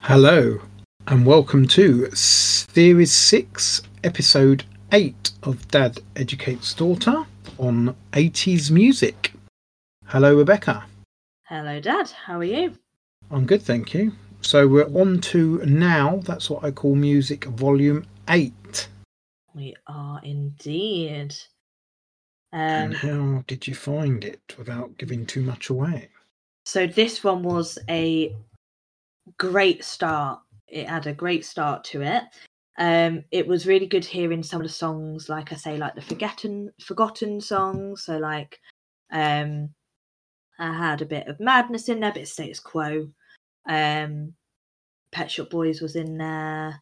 Hello, and welcome to Series 6, Episode 8 of Dad Educates Daughter on 80s music. Hello, Rebecca. Hello, Dad. How are you? I'm good, thank you. So we're on to now, that's what I call music volume 8. We are indeed. And how did you find it without giving too much away? So this one was a great start. It had a great start to it. It was really good hearing some of the songs, like I say, like the forgotten songs. So like I had a bit of Madness in there, a bit of Status Quo. Pet Shop Boys was in there.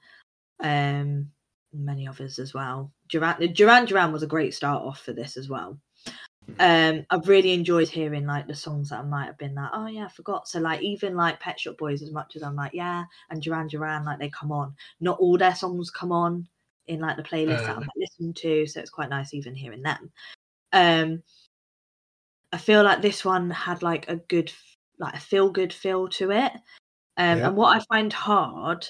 Many others as well. Duran Duran was a great start off for this as well. I've really enjoyed hearing like the songs that I might have been like, oh yeah, I forgot. So like even like Pet Shop Boys, as much as I'm like, yeah, and Duran Duran, like they come on. Not all their songs come on in like the playlist that I've listened to, so it's quite nice even hearing them. I feel like this one had like a good, like a feel good feel to it. And what I find hard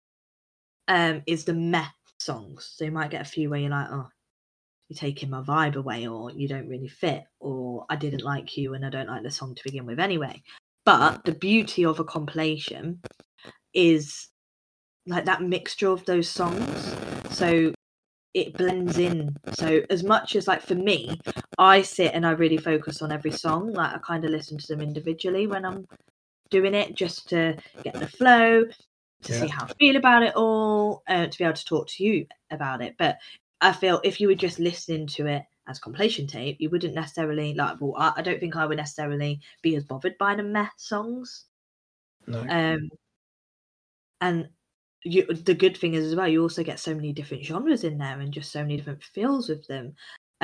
is the meh songs. So you might get a few where you're like, oh, you're taking my vibe away, or you don't really fit, or I didn't like you and I don't like the song to begin with anyway. But the beauty of a compilation is like that mixture of those songs. So it blends in. So as much as like for me, I sit and I really focus on every song. Like I kind of listen to them individually when I'm doing it, just to get the flow, to see how I feel about it all, to be able to talk to you about it. But I feel if you were just listening to it as compilation tape, you wouldn't necessarily like. Well, I don't think I would necessarily be as bothered by the meh songs. No. And the good thing is as well, you also get so many different genres in there and just so many different feels with them.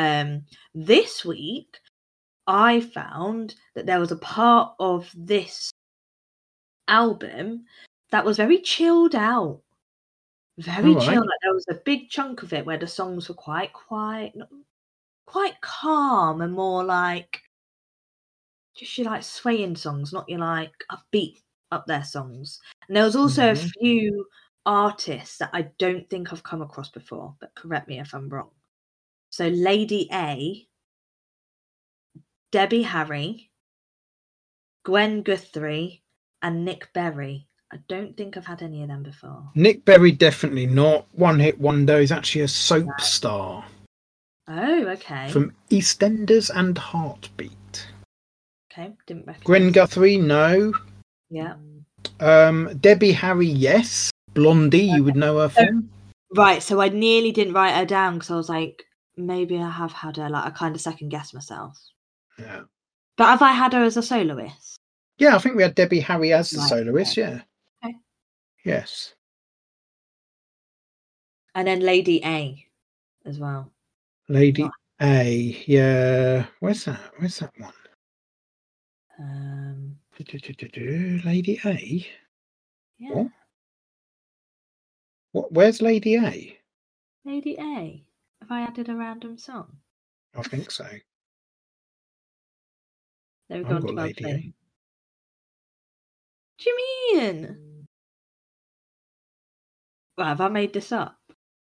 This week, I found that there was a part of this album that was very chilled out. Very chill. Like there was a big chunk of it where the songs were quite quiet, quite calm, and more like just your like swaying songs, not your like upbeat up there songs. And there was also a few artists that I don't think I've come across before, but correct me if I'm wrong. So Lady A, Debbie Harry, Gwen Guthrie, and Nick Berry. I don't think I've had any of them before. Nick Berry, definitely not. One Hit Wonder. Is actually a soap star. Oh, okay. From EastEnders and Heartbeat. Okay, didn't recognise. Gwen Guthrie, no. Yeah. Debbie Harry, yes. Blondie, you would know her from. Right, so I nearly didn't write her down because I was like, maybe I have had her. Like, I kind of second guessed myself. Yeah. But have I had her as a soloist? Yeah, I think we had Debbie Harry as the soloist, yeah. Okay. Yes. And then Lady A as well. Lady A, yeah. Where's that one? Lady A? Yeah. What? Where's Lady A? Lady A? Have I added a random song? I think so. There we go. I've got Lady A. What do you mean? Well, have I made this up?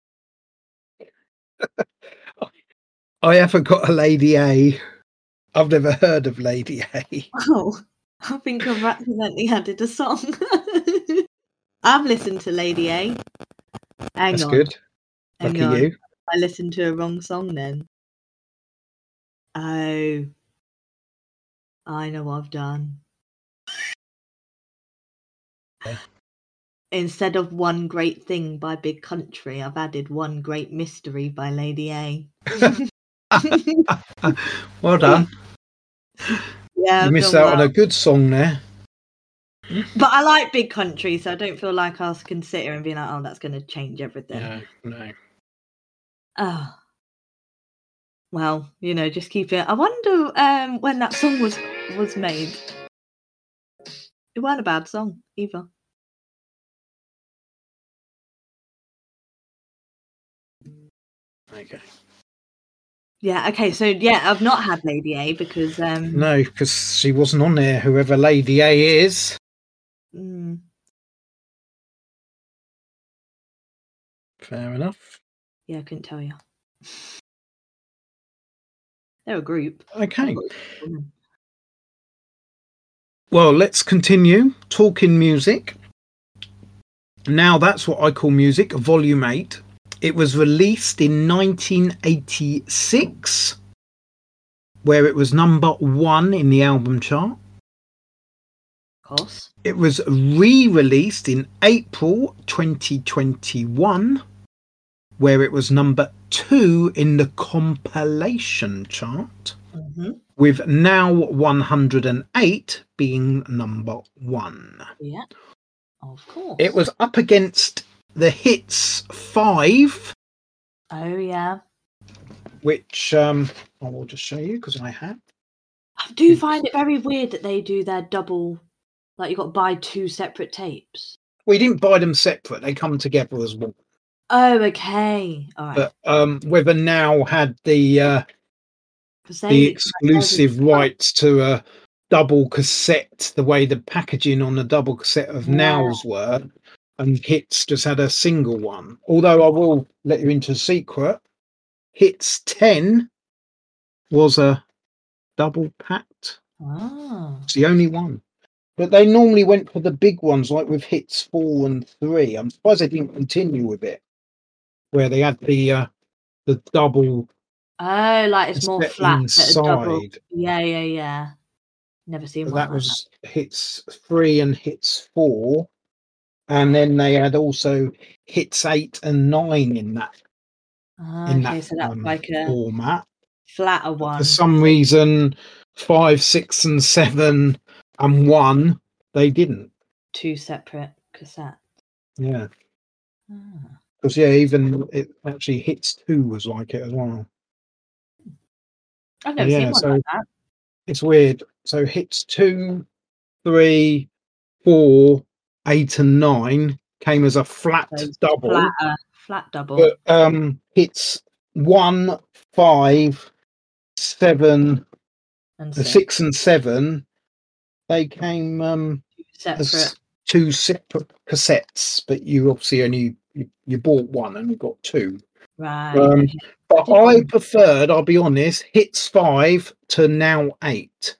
I haven't got a Lady A. I've never heard of Lady A. Oh, I think I've accidentally added a song. I've listened to Lady A. That's good. Lucky you. I listened to a wrong song then. Oh, I know what I've done. Yeah. Instead of One Great Thing by Big Country, I've added One Great Mystery by Lady A. Well done. Yeah, you missed out on a good song there. But I like Big Country, so I don't feel like I can sit here and be like, oh, that's going to change everything. No. Oh. Well, just keep it. I wonder when that song was made. It wasn't a bad song either. Okay. Yeah, okay, so I've not had Lady A because no, because she wasn't on there, whoever Lady A is. Fair enough. Yeah, I couldn't tell you. They're a group. Okay. Well, let's continue talking music. Now that's what I call music, volume 8. It was released in 1986, where it was number 1 in the album chart. Of course. It was re-released in April 2021, where it was number 2 in the compilation chart, with Now 108 being number 1. Yeah, of course. It was up against the Hits 5. Oh, yeah. Which I will just show you because I have. I do find it very weird that they do their double, like you got to buy 2 separate tapes. We didn't buy them separate; they come together as one. Oh, okay, all right. But whether Now had the exclusive rights to a double cassette, the way the packaging on the double cassette of Now's were, and Hits just had a single one. Although I will let you into a secret. Hits 10 was a double packed. It's the only one. But they normally went for the big ones, like with Hits 4 and 3. I'm surprised they didn't continue with it, where they had the double. Oh, like it's more flat inside. Double. Yeah. Never seen one. That was Hits 3 and Hits 4, and then they had also Hits 8 and 9 in that. So that's like a format. Flatter one. For some reason, 5, 6, and 7 and 1 they didn't. 2 separate cassettes. Yeah. Because even it actually Hits 2 was like it as well. I've never seen one like that. It's weird. So Hits 2, 3, 4, 8, and 9 came as a flat double. Flat double. But Hits 1, 5, 7, and 6 and 7, they came as 2 separate cassettes. But you obviously only you bought one and you got 2. Right. But I preferred, I'll be honest, Hits 5 to Now 8.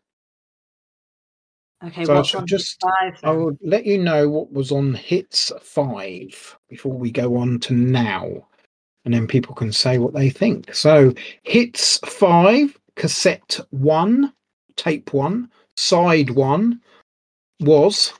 Okay, so what's on Hits 5? I will let you know what was on Hits 5 before we go on to Now, and then people can say what they think. So Hits 5, cassette 1, tape 1, side 1 was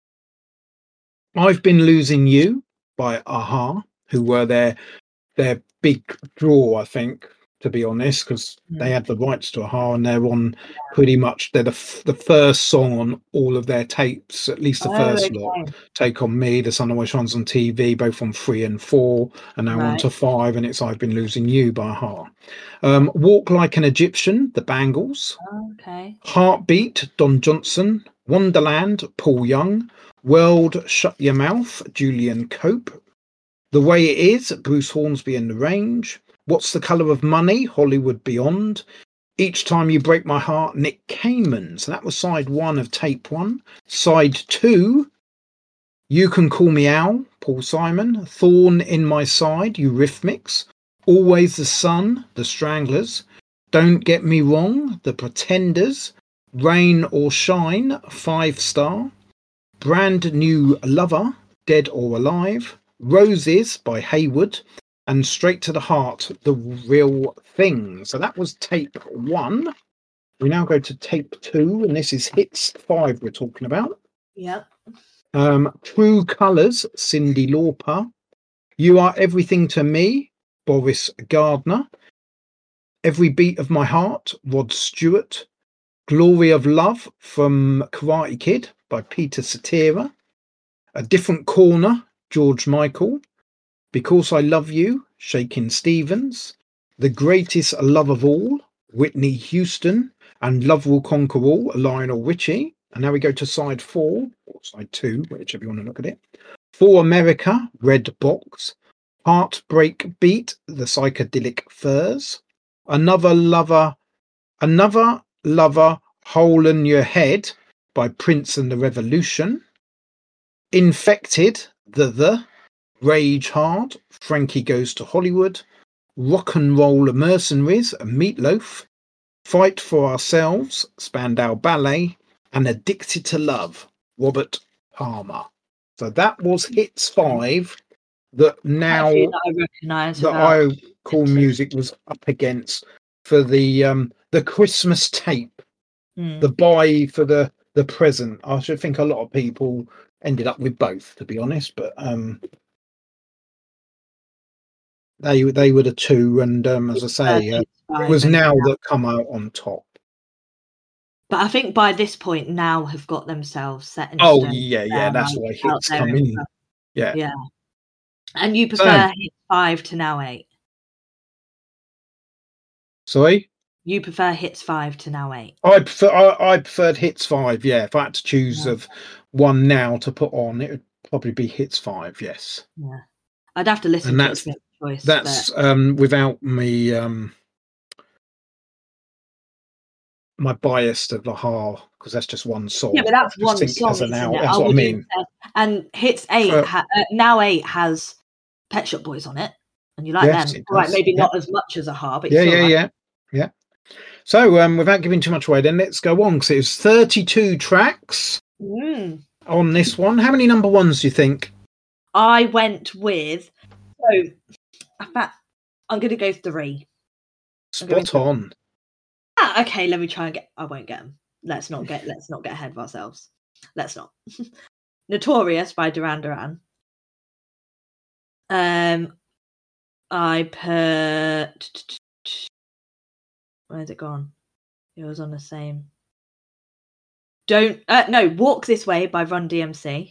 I've Been Losing You by a-ha, who were their big draw, I think, to be honest, because they had the rights to a-ha, and they're on pretty much, they're the first song on all of their tapes, at least the first lot. Take On Me, The Sun Always Shines on TV, both on 3 and 4, and now on to 5, and it's I've Been Losing You by a-ha. Walk Like an Egyptian, The Bangles. Heartbeat, Don Johnson. Wonderland, Paul Young. World, Shut Your Mouth, Julian Cope. The Way It Is, Bruce Hornsby and The Range. What's the Colour of Money, Hollywood Beyond. Each Time You Break My Heart, Nick Cayman. So that was side 1 of tape 1. Side 2, You Can Call Me Al, Paul Simon. Thorn in My Side, Eurythmics. Always the Sun, The Stranglers. Don't Get Me Wrong, The Pretenders. Rain or Shine, 5 Star. Brand New Lover, Dead or Alive. Roses by Haywood. And Straight to the Heart, The Real Thing. So that was tape 1. We now go to tape 2, and this is Hits 5 we're talking about. Yep. True Colours, Cyndi Lauper. You Are Everything to Me, Boris Gardner. Every Beat of My Heart, Rod Stewart. Glory of Love from Karate Kid by Peter Cetera. A Different Corner, George Michael. Because I Love You, Shakin' Stevens. The Greatest Love of All, Whitney Houston. And Love Will Conquer All, Lionel Richie. And now we go to side 4, or side 2, whichever you want to look at it. For America, Red Box. Heartbreak Beat, The Psychedelic Furs. Another Lover, Hole in Your Head by Prince and the Revolution. Infected, The Rage Hard, Frankie Goes to Hollywood, Rock and Roll Mercenaries, Meatloaf, Fight for Ourselves, Spandau Ballet, and Addicted to Love, Robert Palmer. So that was hits 5 that now that I recognise that I Call Music was up against for the Christmas tape, the buy for the present. I should think a lot of people ended up with both, to be honest, but they were the two, and as I say, it was Now that come out on top. But I think by this point, Now have got themselves set in stone. Oh yeah, that's why hits come in. Yeah. And you prefer hit 5 to Now 8? Sorry? You prefer hits 5 to Now 8? I preferred hits 5. Yeah, if I had to choose of one now to put on, it would probably be hits 5. Yes. Yeah, I'd have to listen to it to make a choice. That's without me my bias to Lahar, because that's just one song. Yeah, but that's one song, isn't it? That's what I mean. And hits 8, Now 8 has Pet Shop Boys on it, and you like them, right? Maybe not as much as Lahar, but yeah. So, without giving too much away, then let's go on, because it was 32 tracks on this one. How many number ones do you think? I went with, in fact, I'm going to go 3. Spot on. Okay, let me try and get. I won't get them. Let's not get ahead of ourselves. Let's not. Notorious by Duran Duran. I put. Where's it gone? It was on the same. Walk This Way by Run DMC.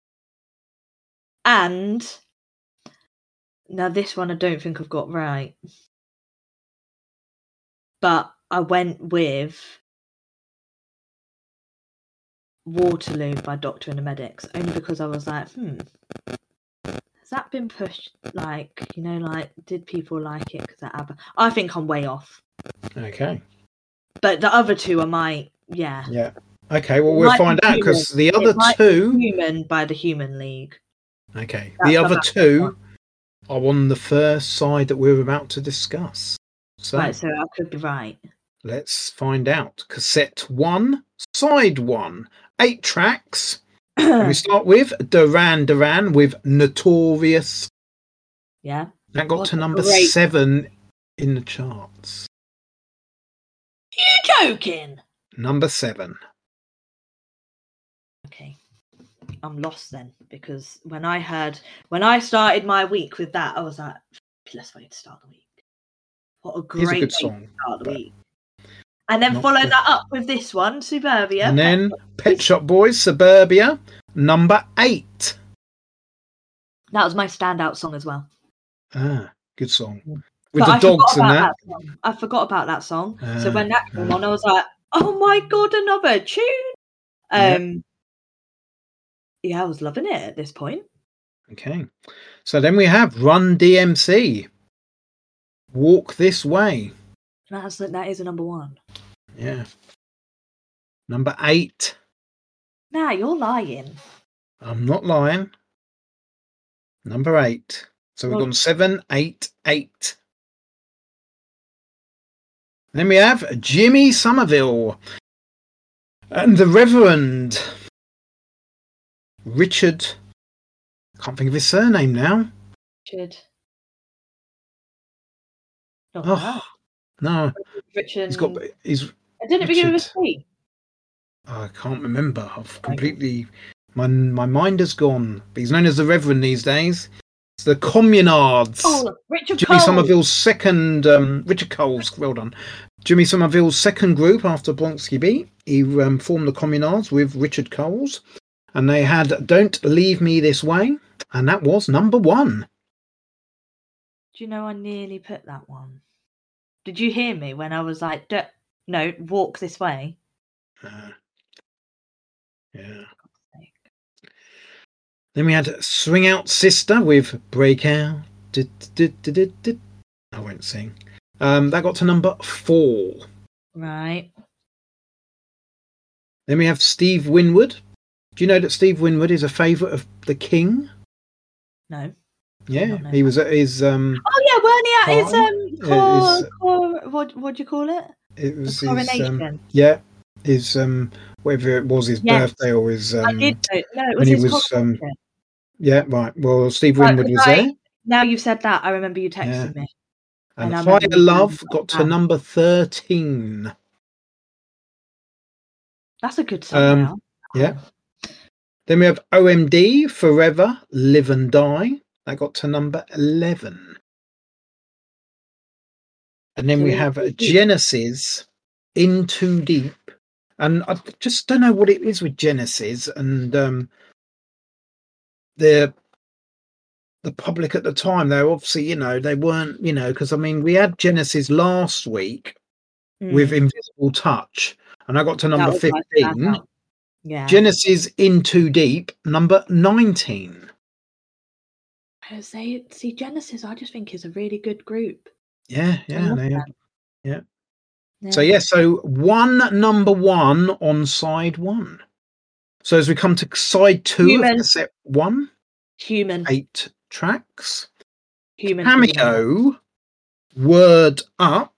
And now this one I don't think I've got right. But I went with Waterloo by Doctor and the Medics, only because I was like, has that been pushed? Did people like it because of ABBA? I think I'm way off. Okay. But the other two I might, yeah. Yeah. Okay, well, we'll find out, because the other two... Human by the Human League. Okay. The other two are on the first side that we're about to discuss. So I could be right. Let's find out. Cassette 1, side 1, 8 tracks. And we start with Duran Duran with Notorious. Yeah. That got to number 7 in the charts. You joking? Number 7. Okay. I'm lost then, because when I started my week with that, I was like, best way to start the week. What a great way song, to start the week. And then follow that up with this one, Suburbia. And then Pet Shop Boys, Suburbia, number 8. That was my standout song as well. Good song. With the dogs and that. I forgot about that song. So when that came on, I was like, oh my God, another tune. Yeah, I was loving it at this point. Okay. So then we have Run DMC. Walk This Way. That is a number 1. Yeah. Number 8. Nah, you're lying. I'm not lying. Number 8. So we've gone 7, 8, 8. Then we have Jimmy Somerville and the Reverend Richard. Can't think of his surname now. Richard. No. Richard. He's. Didn't it begin with a C? I can't remember. I've completely. My mind has gone. But he's known as the Reverend these days. It's the Communards. Oh, Richard Jimmy Cole. Somerville's second. Richard Cole's. Well done. Jimmy Somerville's second group after Blonsky Beat. He formed the Communards with Richard Coles, and they had "Don't Leave Me This Way," and that was number 1. Do you know I nearly put that one? Did you hear me when I was like, no, Walk This Way? Yeah. Then we had Swing Out Sister with Break Out. I won't sing. That got to number 4. Right. Then we have Steve Winwood. Do you know that Steve Winwood is a favourite of the King? No. Yeah, he was at his Oh yeah, weren't he at his what do you call it? It was the coronation. His whether it was his Yes. birthday or his I did know. No, it was when he his was coronation. yeah, right. Well, Steve Right, Winwood was there. now you've said that, I remember you texting me. And I Higher remember Love got to number 13. That's a good song now. Yeah. Then we have OMD, Forever, Live and Die. That got to number 11. And then we have Genesis, In Too Deep. And I just don't know what it is with Genesis and the public at the time. They were obviously, they weren't, because I mean, we had Genesis last week with Invisible Touch, and I got to number 15. Yeah. Genesis, In Too Deep, number 19. See, Genesis, I just think is a really good group. Yeah. So number one on side one. So as we come to side two of cassette one, Human, 8 tracks. Human Cameo, Word Up.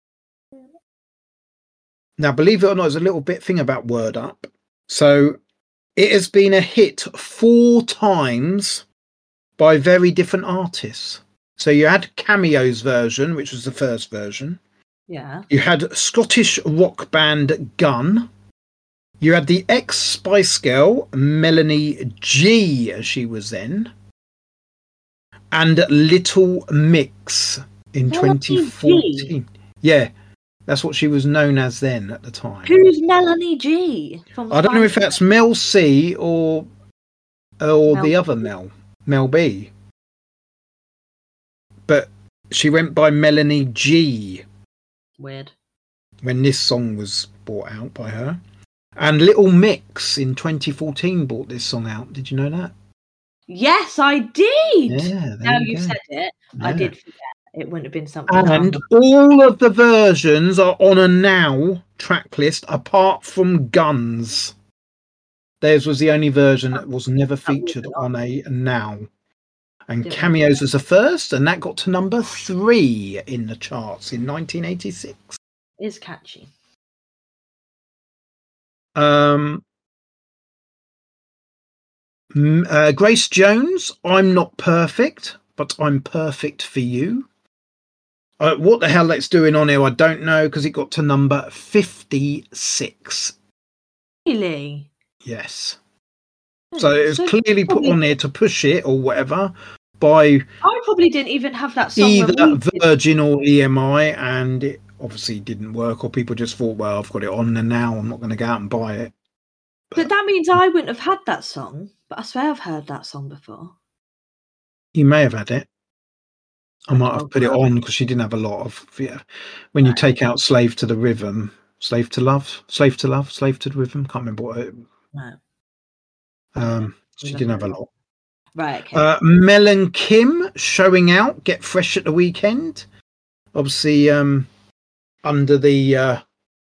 Now, believe it or not, there's a little bit thing about Word Up. So it has been a hit 4 times by very different artists. So you had Cameo's version, which was the first version. Yeah. You had Scottish rock band Gun. You had the ex-Spice Girl, Melanie G, as she was then. And Little Mix in 2014. Yeah, that's what she was known as then at the time. Who's Melanie G? I don't know if that's Mel C or the other Mel B. But she went by Melanie G. Weird. When this song was brought out by her. And Little Mix in 2014 brought this song out. Did you know that? Yes, I did. Yeah, now you said it. Yeah. I did forget. It wouldn't have been something. And all of the versions are on a Now track list apart from Guns. Theirs was the only version that was never featured on a Now. And Cameos was the first, and that got to number 3 in the charts in 1986. It's catchy. Grace Jones, I'm Not Perfect, but I'm Perfect for You. What the hell that's doing on here, I don't know, because it got to number 56. Really? Yes. So it was clearly put on there to push it or whatever by... I probably didn't even have that song either Virgin or EMI, and it obviously didn't work, or people just thought, well, I've got it on there now, I'm not going to go out and buy it. But that means I wouldn't have had that song, but I swear I've heard that song before. You may have had it. I might have put it on because she didn't have a lot of... When you take out Slave to the Rhythm, Slave to Love, Slave to the Rhythm, can't remember what it... No. She didn't have a lot. Right, okay. Mel and Kim, Showing Out, Get Fresh at the Weekend. Obviously, under the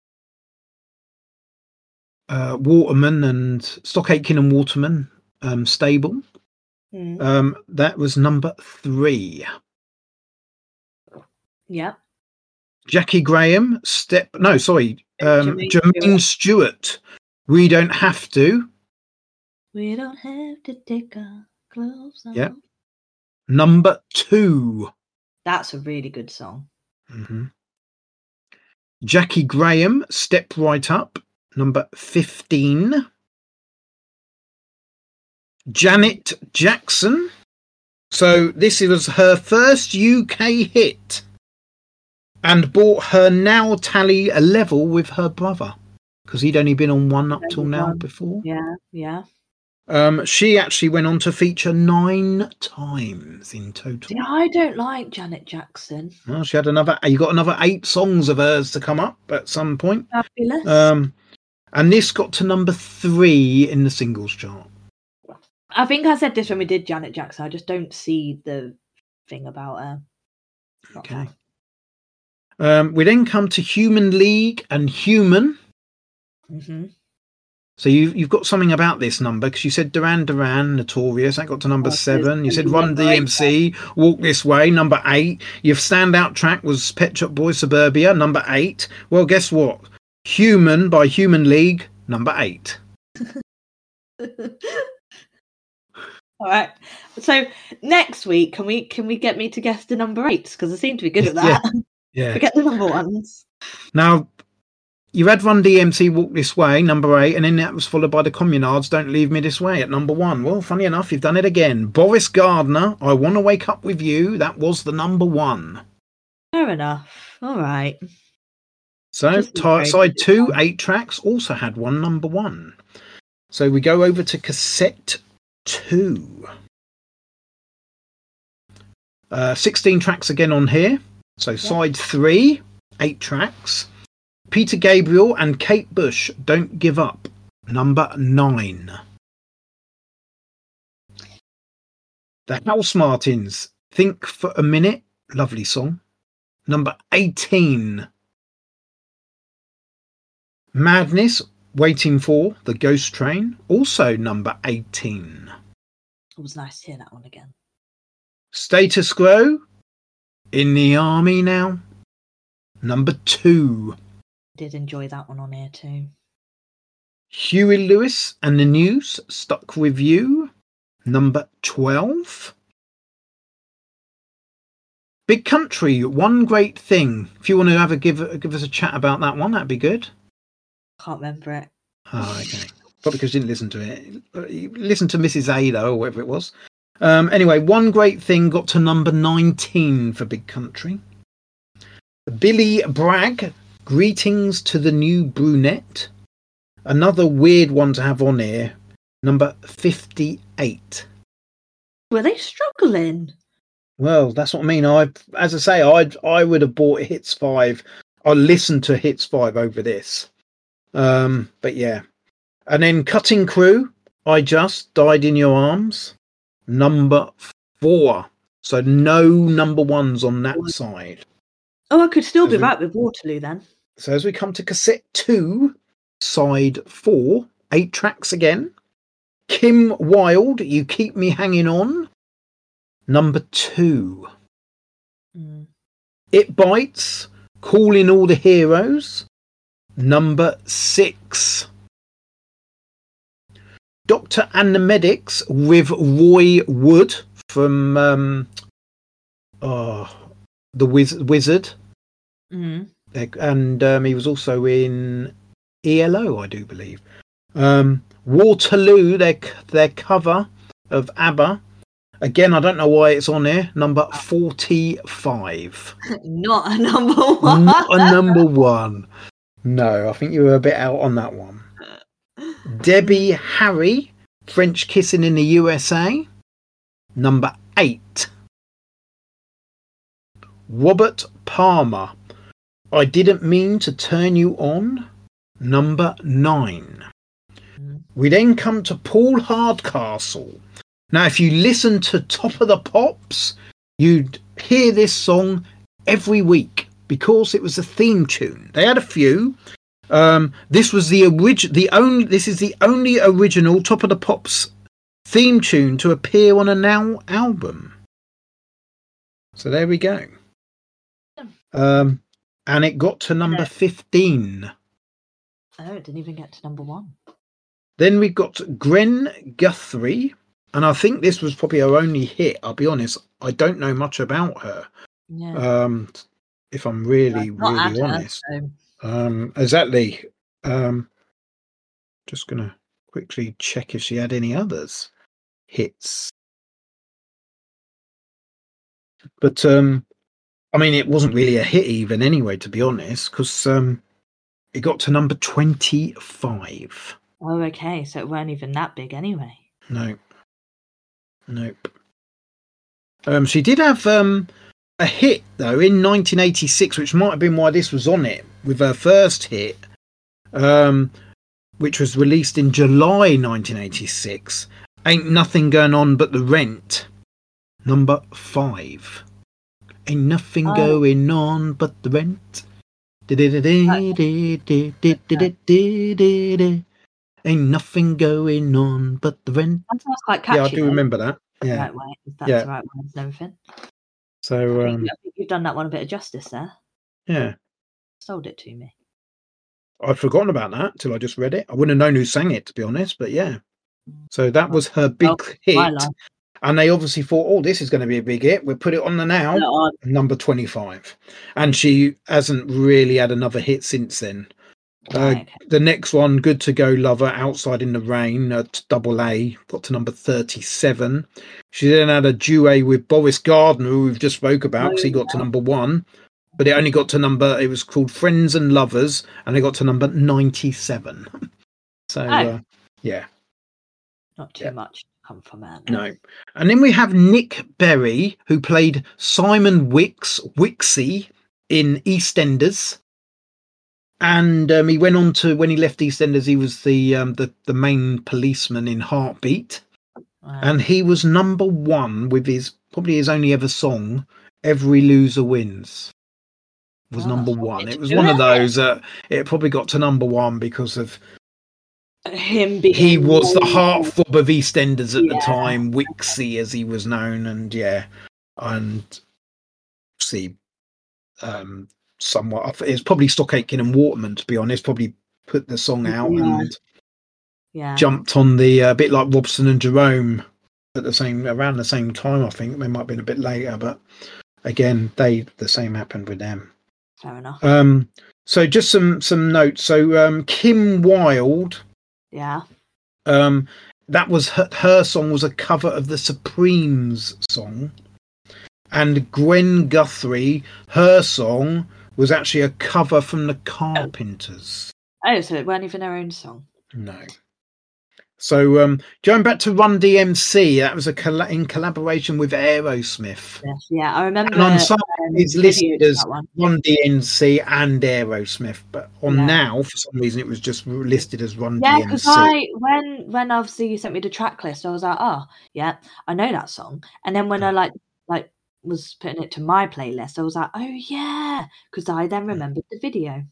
Waterman and Stock Aitken and Waterman stable. That was number 3. Yeah. Jackie Graham, Jermaine Stewart. We Don't Have To. We don't have to take our clothes off. Yeah. Number 2. That's a really good song. Mm-hmm. Jackie Graham, Step Right Up. Number 15. Janet Jackson. So this was her first UK hit and brought her Now tally a level with her brother because he'd only been on one up till now before. Yeah. She actually went on to feature 9 times in total. Yeah, I don't like Janet Jackson. Well, she had you got another 8 songs of hers to come up at some point. Fabulous. And this got to number 3 in the singles chart. I think I said this when we did Janet Jackson. I just don't see the thing about her. Okay. We then come to Human League and Human. Mm-hmm. So you've got something about this number, because you said Duran Duran, Notorious. That got to number 7. You said Run DMC, Walk This Way, number 8. Your standout track was Pet Shop Boys, Suburbia, number 8. Well, guess what? Human by Human League, number 8. All right. So next week, can we get me to guess the number 8s? Because I seem to be good at that. Yeah. Forget the number 1s. Now, you had Run DMC, Walk This Way, number 8, and then that was followed by the Communards, Don't Leave Me This Way at number 1. Well, funny enough, you've done it again. Boris Gardner, I Want to Wake Up With You, that was the number 1. Fair enough. All right. So, side 2, 8 tracks, also had one number 1. So we go over to cassette 2. 16 tracks again on here. So side 3, 8 tracks. Peter Gabriel and Kate Bush, Don't Give Up, number 9. The Housemartins, Think for a Minute, lovely song, number 18. Madness, Waiting for the Ghost Train, also number 18. It was nice to hear that one again. Status Quo, In the Army Now, number 2. Did enjoy that one on here too. Huey Lewis and the News, Stuck With You, number 12. Big Country, One Great Thing. If you want to give us a chat about that one, that'd be good. Can't remember it. Oh, okay. Probably because you didn't listen to it. You listened to Mrs. A, though, or whatever it was. Anyway, One Great Thing got to number 19 for Big Country. Billy Bragg, Greetings to the New Brunette. Another weird one to have on here. Number 58. Were they struggling? Well, that's what I mean. As I say, I would have bought Hits 5. I listened to Hits 5 over this. But yeah. And then Cutting Crew, I Just Died in Your Arms. Number 4. So no number 1s on that side. Oh, I could still be right with Waterloo then. So as we come to cassette 2, side 4, 8 tracks again. Kim Wilde, You Keep Me Hanging On, number 2. It Bites, Calling All the Heroes, number 6. Doctor and the Medics with Roy Wood from The Wizard. And he was also in ELO, I do believe. Waterloo, their cover of ABBA. Again, I don't know why it's on here. Number 45. Not a number 1. Not a number 1. No, I think you were a bit out on that one. Debbie Harry, French Kissing in the USA. Number 8. Robert Palmer, I Didn't Mean to Turn You On, number 9. We then come to Paul Hardcastle. Now, if you listen to Top of the Pops, you'd hear this song every week because it was a theme tune. They had a few. This was the only original Top of the Pops theme tune to appear on a Now album. So there we go. And it got to number 15. Oh, it didn't even get to number 1. Then we got Gwen Guthrie, and I think this was probably her only hit. I'll be honest, I don't know much about her. Yeah. If I'm really honest. Exactly. Just gonna quickly check if she had any others hits. But I mean, it wasn't really a hit even anyway, to be honest, because it got to number 25. Oh, okay. So it weren't even that big anyway. No. Nope. She did have a hit, though, in 1986, which might have been why this was on it, with her first hit, which was released in July 1986. Ain't Nothing Going On But the Rent, number 5. Ain't nothing going on but the rent. Ain't nothing going on but the rent. That sounds quite catchy. Yeah, I do remember that. Yeah. Right way. That's the right words and everything. So I think you've done that one a bit of justice there. Yeah. Sold it to me. I'd forgotten about that till I just read it. I wouldn't have known who sang it, to be honest, but yeah. So that was her big hit. And they obviously thought, oh, this is going to be a big hit. We'll put it on the now, number 25. And she hasn't really had another hit since then. The next one, Good to Go Lover, Outside in the Rain, at AA, got to number 37. She then had a duet with Boris Gardner, who we've just spoke about, because he got to number 1. But it only got to it was called Friends and Lovers, and it got to number 97. So, yeah. Not too much come from that. No. And then we have Nick Berry, who played Simon Wixie in EastEnders. And he went on to, when he left EastEnders, he was the main policeman in Heartbeat. Wow. And he was number 1 with probably his only ever song, Every Loser Wins. Was number 1. It was one of those it probably got to number 1 because of him being he was the heartthrob of EastEnders at the time, Wixie as he was known, and see somewhat it's probably Stock Aitken and Waterman, to be honest, probably put the song out and jumped on the bit like Robson and Jerome at around the same time. I think they might have been a bit later, but again the same happened with them. Fair enough. So just some notes. So Kim Wilde, that was her song was a cover of the Supremes song, and Gwen Guthrie, her song was actually a cover from the Carpenters. Oh, so it weren't even their own song. No. So going back to Run DMC, that was in collaboration with Aerosmith. Yes, yeah, I remember. And on some it's listed as Run DMC and Aerosmith, but on now for some reason it was just listed as Run DMC. Yeah, because when obviously you sent me the track list, I was like, oh yeah, I know that song. And then when I like was putting it to my playlist, I was like, oh yeah, because I then remembered the video.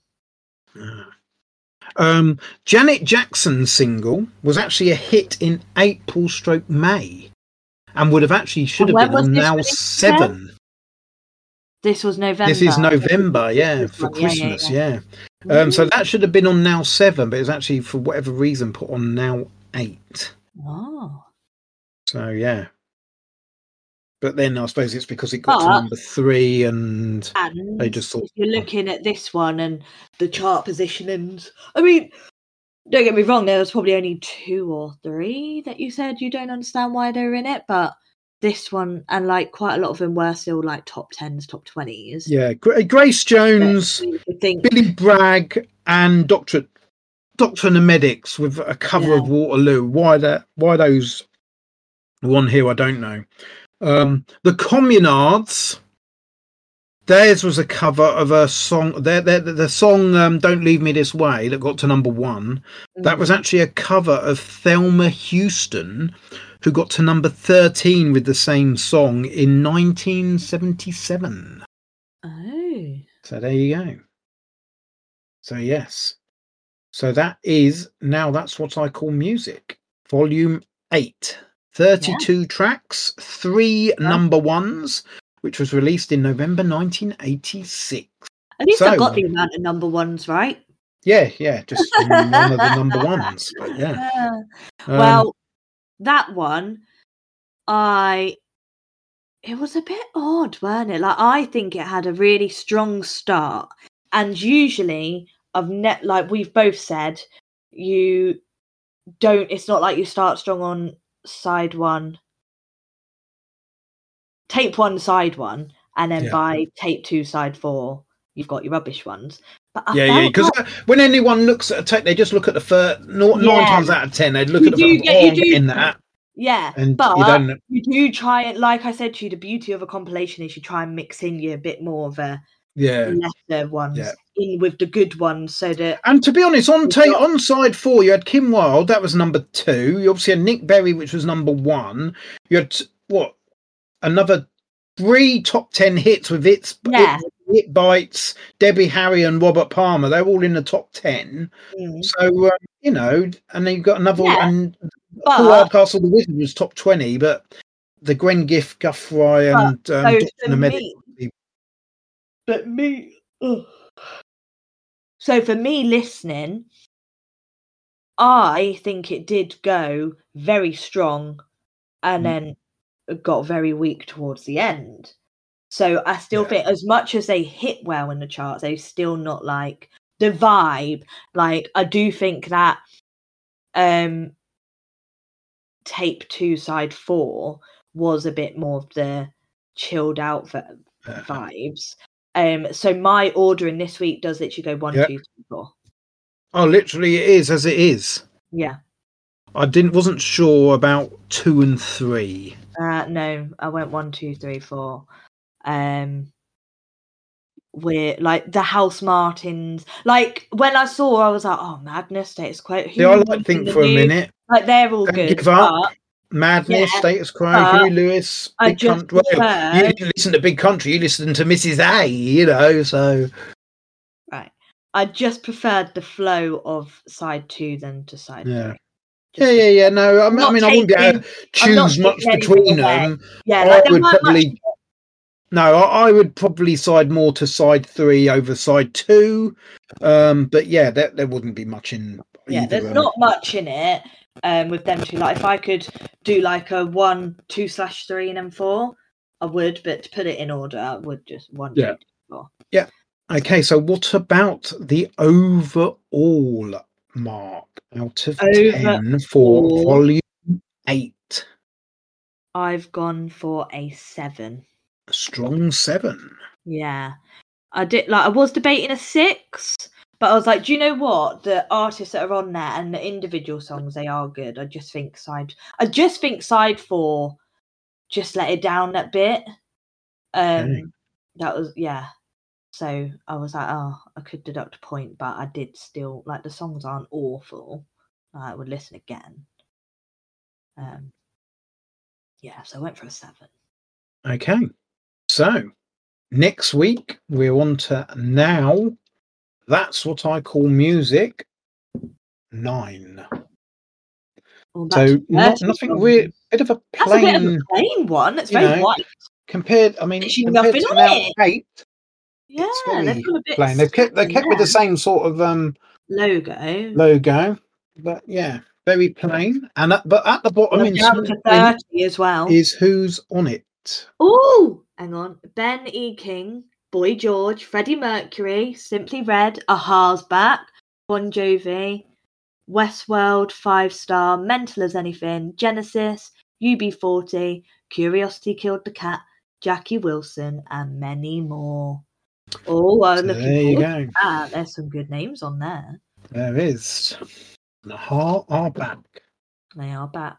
Janet Jackson's single was actually a hit in April/May and would have should have been on Now 7. This was November. This is November, for Christmas, so that should have been on Now 7, but it's actually for whatever reason put on Now 8. Oh. So yeah. But then I suppose it's because it got to number 3 and they just thought... If you're looking at this one and the chart positionings... I mean, don't get me wrong, there was probably only 2 or 3 that you said you don't understand why they're in it, but this one, and quite a lot of them were still top 10s, top 20s. Yeah, Grace Jones, Billy Bragg and Doctor and the Medics with a cover of Waterloo. Why those one here, I don't know. The Communards, theirs was a cover of a song. The song "Don't Leave Me This Way" that got to number 1. That was actually a cover of Thelma Houston, who got to number 13 with the same song in 1977. Oh, so there you go. So yes, so that's what I call music. Volume 8. 32 tracks, 3 number 1s, which was released in November 1986. At least I got the amount of number 1s right. Yeah, just one of the number 1s. But yeah. Well, that one, it was a bit odd, weren't it? I think it had a really strong start, and usually we've both said, you don't. It's not like you start strong on side 1, tape 1, side 1, and then by tape 2, side 4, you've got your rubbish ones. But because when anyone looks at a tape, they just look at the first 9 times out of 10. They'd look at the in that. Yeah, and but you do try it. Like I said to you, the beauty of a compilation is you try and mix in a bit more of a lesser ones in with the good ones, so that. And to be honest, on side 4, you had Kim Wilde, that was number 2. You obviously had Nick Berry, which was number 1. You had another 3 top 10 hits with its It Bites, Debbie Harry, and Robert Palmer. They're all in the top 10. So and then you've got another, and Paul Hardcastle, The Wizard was top 20, but the Gwen Giff, Guthrie, and Dr. Medic. So for me listening, I think it did go very strong and then got very weak towards the end. So I still think as much as they hit well in the charts, they're still not like the vibe. Like I do think that Tape 2 side 4 was a bit more of the chilled out vibes. So my ordering this week does literally go 1, 2, 3, 4. Oh, literally it is as it is. Yeah. I wasn't sure about 2 and 3. No, I went 1, 2, 3, 4. We're like the Housemartins. Like when I saw, I was like, "Oh, Madness, Status Quo." I like think for a minute. Like they're all good. Give up. Madness, Status Quo, Huey Lewis, Big Country. Well, you didn't listen to Big Country. You listened to Mrs. A. So. Right. I just preferred the flow of side 2 than to side 3. Yeah. No, I mean, I wouldn't be able to choose much between them. Yeah, I would probably side more to side 3 over side 2. But yeah, there wouldn't be much in. Yeah, there's not much in it. With them two, like if I could do like a 1, 2/3 and then 4, I would. But to put it in order, I would just 1, 2, 3, 4. Yeah. Okay. So what about the overall mark out of 10 for volume 8? I've gone for a 7. A strong 7. Yeah, I did. Like I was debating a 6, but I was like, do you know what? The artists that are on there and the individual songs, they are good. I just think side 4 just let it down that bit. That was So I was like, oh, I could deduct a point, but I did still like the songs aren't awful. I would listen again. So I went for a 7. Okay. So next week we're on to Now That's What I Call Music 9. So nothing weird. Bit of a plain. That's a bit of a plain one. It's very white. Compared to Now 8. Yeah, they've got a bit plain. They kept with the same sort of logo, but yeah, very plain. And but at the bottom in down to 30 as well is Who's on It. Oh, hang on. Ben E. King, Boy George, Freddie Mercury, Simply Red, Aha's Back, Bon Jovi, Westworld, 5 Star, Mental as Anything, Genesis, UB40, Curiosity Killed the Cat, Jackie Wilson, and many more. Oh, there you go. There's some good names on there. There is. The Heart are back. They are back.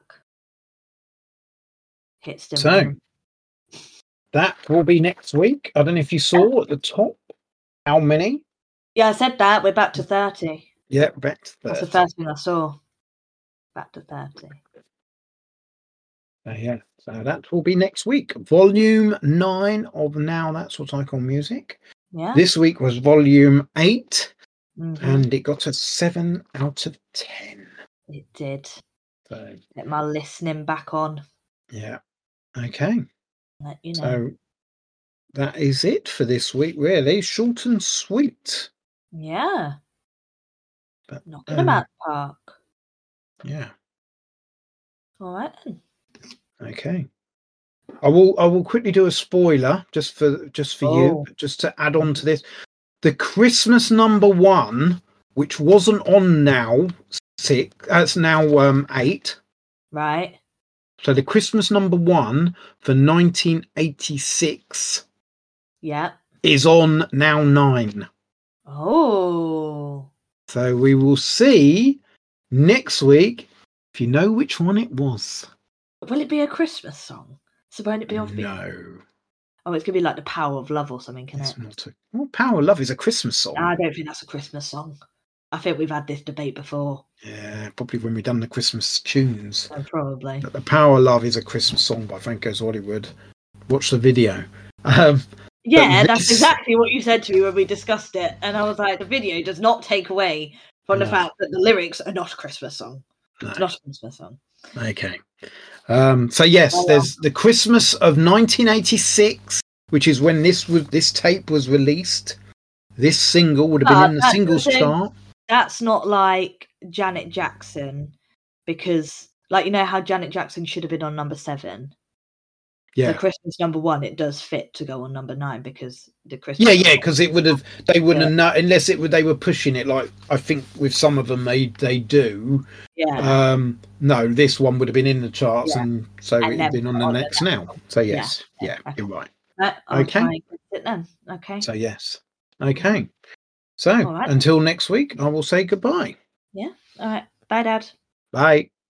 Hits them. So that will be next week. I don't know if you saw at the top how many. Yeah, I said that. We're back to 30. Yeah, back to 30. That's the first thing I saw. Back to 30. So that will be next week. Volume 9 of Now That's What I Call Music. Yeah. This week was volume 8, and it got a 7 out of 10. It did. So get my listening back on. Yeah. Okay. Let you know. So that is it for this week, really. Short and sweet. Yeah. But knocking them out the park. Yeah. All right then. Okay. I will quickly do a spoiler just for you, just to add on to this. The Christmas number 1, which wasn't on Now 6, that's now 8. Right. So the Christmas number 1 for 1986 is on Now 9. Oh. So we will see next week if you know which one it was. Will it be a Christmas song? So won't it be on? No. Oh, it's going to be like The Power of Love or something, It's not Power of Love is a Christmas song. I don't think that's a Christmas song. I think we've had this debate before. Yeah, probably when we've done the Christmas tunes. Probably. But The Power of Love is a Christmas song by Frank Goes Hollywood. Watch the video. Yeah, that's exactly what you said to me when we discussed it. And I was like, the video does not take away from the fact that the lyrics are not a Christmas song. No. It's not a Christmas song. Okay. So yes, there's the Christmas of 1986, which is when this tape was released. This single would have been in the singles chart. That's not like Janet Jackson, because like, you know how Janet Jackson should have been on number 7. Yeah. The Christmas number 1, it does fit to go on number 9 because the Christmas. Yeah, because they wouldn't have known unless they were pushing it, like I think with some of them they do. Yeah. No, this one would have been in the charts, and so it would have been on the next now. So yes, okay. You're right. I'll try and get it then. Okay. So yes. Okay. So until next week, I will say goodbye. Yeah. All right. Bye, Dad. Bye.